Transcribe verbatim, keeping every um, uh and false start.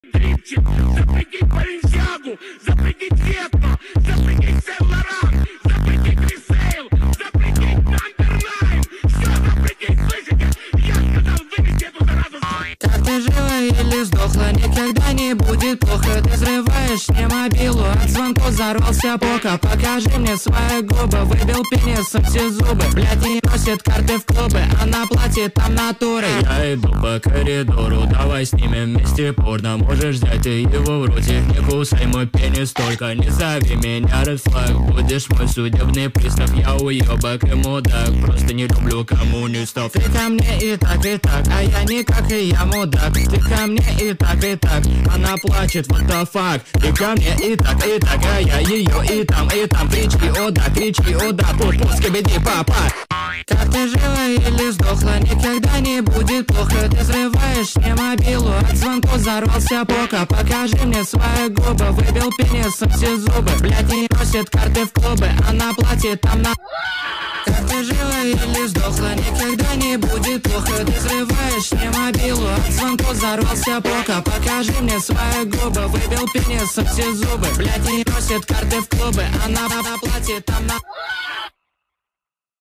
Трипчик, запрыгни Баленсиагу, запрыгни Ветно, запрыгни Сен-Лоран, запрыгни Крисейл, запрыгни Андерлайн. Все запрыгни, слышите? Я сказал, вынести эту заразу. Как ты жила или сдохла, никогда не будет плохо. Ты взрываешь мне мобилу, от звонку взорвался пока. Покажи мне свои губы, выбил пенисом все зубы. Блядь, не носит карты в клубы, она платит там натурой. Я иду по коридору, давай снимем вместе порно. Можешь взять ты его в ротик, не кусай мой пенис, только не зови меня Red Flag. Будешь мой судебный пристав, я уебок и мудак. Просто не люблю коммунистов. Ты ко мне и так, и так, а я никак, и я мудак. Ты ко мне и так, и так, она плачет, what the fuck. Ты ко мне и так, и так, а я ее и там, и там. Кричи, о да, кричи, о да, пу-пу, скибиди, папа. Как ты жила или сдохла, никогда не будет плохо. Ты взрываешь мне мобилу, от звонку взорвался пока. Покажи мне свои губы, выбил пенисом все зубы. Блядь, не носит карты в клубы, она платит там на... Как ты жила или сдохла, никогда не будет плохо. Ты взрываешь мне мобилу, от звонку взорвался пока. Покажи мне свои губы, выбил пенисом все зубы. Блядь, не носит карты в клубы, она платит там на...